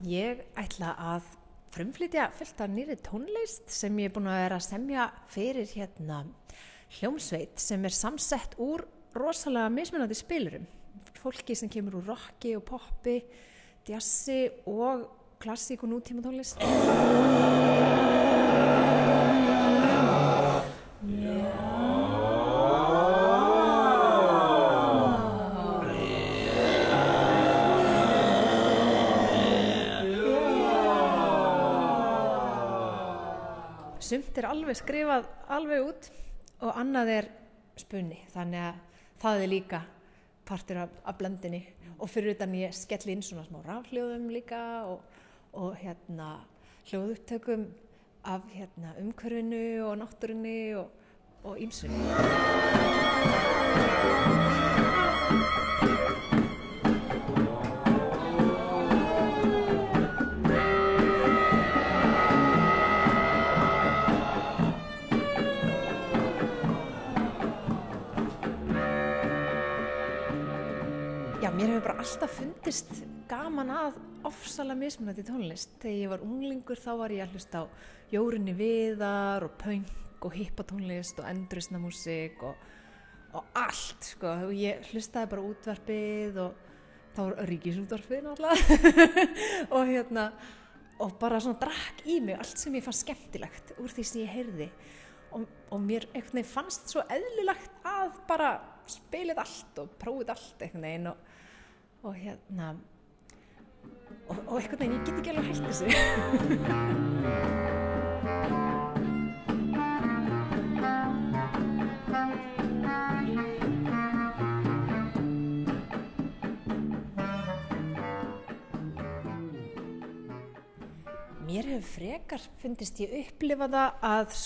Ég ætla að frumflytja fullt af nýrri tónlist sem ég búin að vera að semja fyrir hljómsveit sem samsett úr rosalega mismunandi spilurum. Fólki sem kemur úr rocki og poppi, jazzi og klassík og nútíma tónlist. Sumt alveg skrifað alveg út og annað spunni, þannig að það líka partur af blendinni og fyrir utan ég skelli inn svona smá rafhljóðum líka og hljóðupptökum af umhverfinu og náttúrunni og ýmsu. Mér hefur bara alltaf fundist gaman að ofsalega mismunandi tónlist. Þegar ég var unglingur þá var ég að hlusta á Jórunni Viðar og punk og hippatónlist og endurreisnarmúsík og allt, sko. Og ég hlustaði bara útvarpið og þá var Ríkisútvarpið náttúrulega og bara svona drakk í mig allt sem ég fannst skemmtilegt úr því sem ég heyrði. Og mér einhvern veginn fannst svo eðlilegt að bara spilið allt og prófið allt einhvern veginn og einhvern veginn, ég get ekki alveg hætt þessu. Mér hefur frekar fundist ég upplifa það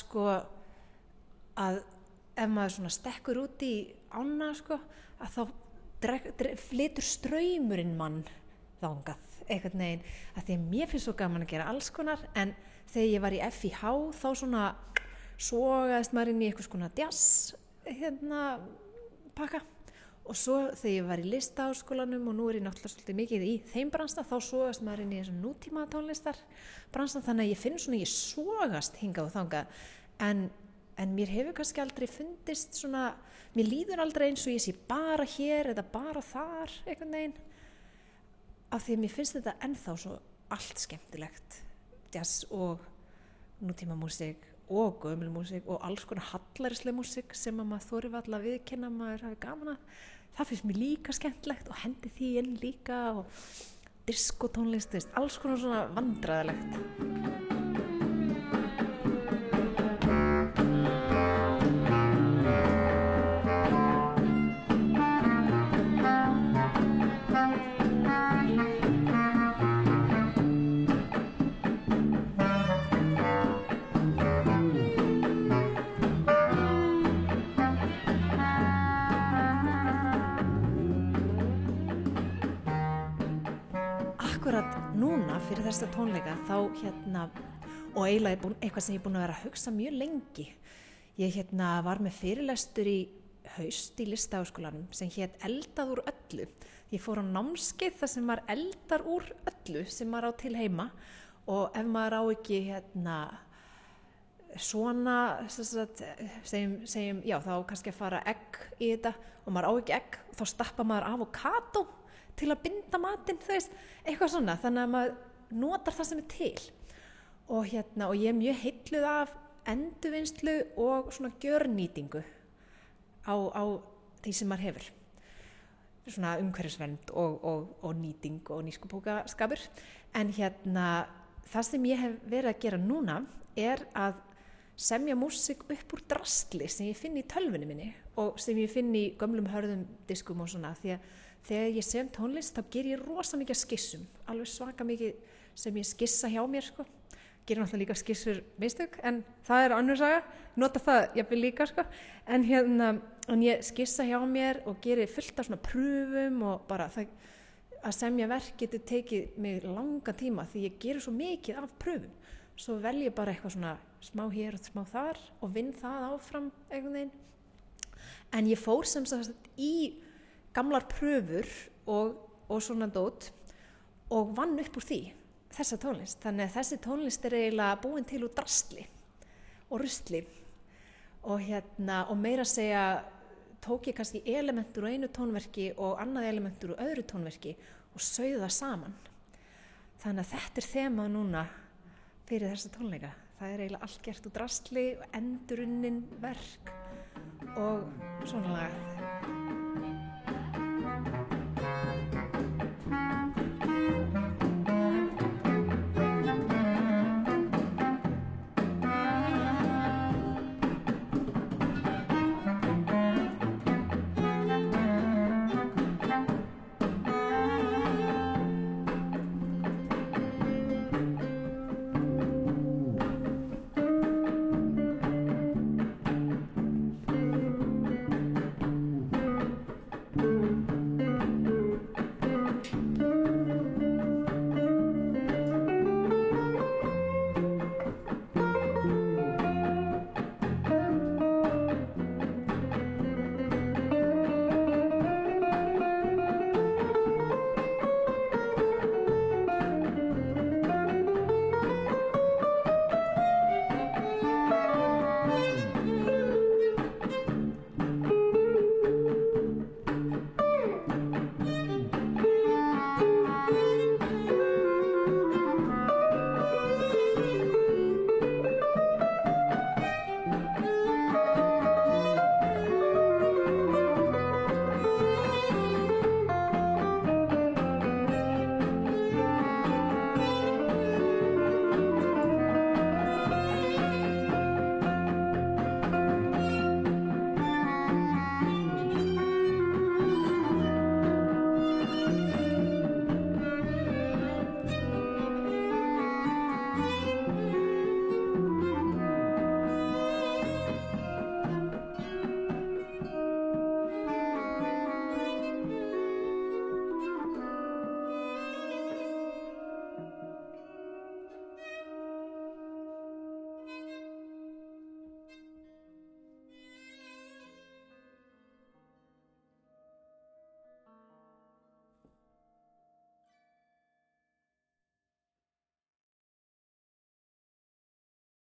að ef maður svona stekkur út í ána, að þá flytur straumurinn mann þangað einhvern veginn, að því að mér finnst svo gaman að gera alls konar, en þegar ég var í FIH þá svona sogaðist maður inn í eitthvað svona jazz pakka, og svo þegar ég var í Listaháskólanum og nú ég náttúrulega svolítið mikið í þeim bransa, þá sogaðist maður inn í þessum nútíma tónlistar bransa, þannig að ég finn svona ég sogast hingað og þangað, en mér hefur kannski aldrei fundist svona, mér líður aldrei eins og ég sé bara hér eða bara þar einhvern veginn, af því að mér finnst þetta ennþá svo allt skemmtilegt, jazz og nútíma músík og gömul músík og alls konar hallærisleg músík sem að maður þorir varla að viðurkenna að maður hafi gaman að, það finnst mér líka skemmtilegt og hendi því inn líka og diskotónlist, alls konar svona vandræðalegt. Núna fyrir þessa tónleika þá og eiginlega eitthvað sem ég búin að vera að hugsa mjög lengi. Ég var með fyrirlestur í haust í Listaháskólanum sem hét Eldað úr öllu. Ég fór á námskeið þar sem maður eldar úr öllu sem maður á til heima, og ef maður á ekki svona segjum já, þá kannski að fara egg í þetta og maður á ekki egg, þá stappar maður avokado til að binda matinn, eitthvað svona, þannig að maður notar það sem til og ég mjög heilluð af endurvinnslu og svona gjörnýtingu á því sem maður hefur, svona umhverfisvernd og nýting og nýskupókaskapur, en það sem ég hef verið að gera núna að semja músík upp úr drastli sem ég finn í tölvunni minni og sem ég finn í gömlum hörðum diskum og svona, því að þegar ég sem tónlist þá ger ég rosa mikið skissum, alveg svaka mikið sem ég skissa hjá mér, gerir náttúrulega líka skissur mistök, en það önnur saga, nota það jafnvel líka, en ég skissa hjá mér og gerir fullt af svona prufum og bara það að semja verk getur tekið mig langan tíma því ég gerir svo mikið af prufum, svo vel ég bara eitthvað svona smá hér og smá þar og vinn það áfram einhvern veginn, en ég fór sem sagt í gamlar pröfur og svona dót og vann upp úr því þessa tónlist. Þannig að þessi tónlist eiginlega búin til úr drasli og rusli og og meira að segja tók ég kannski elementur úr einu tónverki og annað elementur úr öðru tónverki og sauð það saman. Þannig að þetta þemað núna fyrir þessa tónleika. Það eiginlega allt gert úr drasli og endurunnin verk og svona lagað.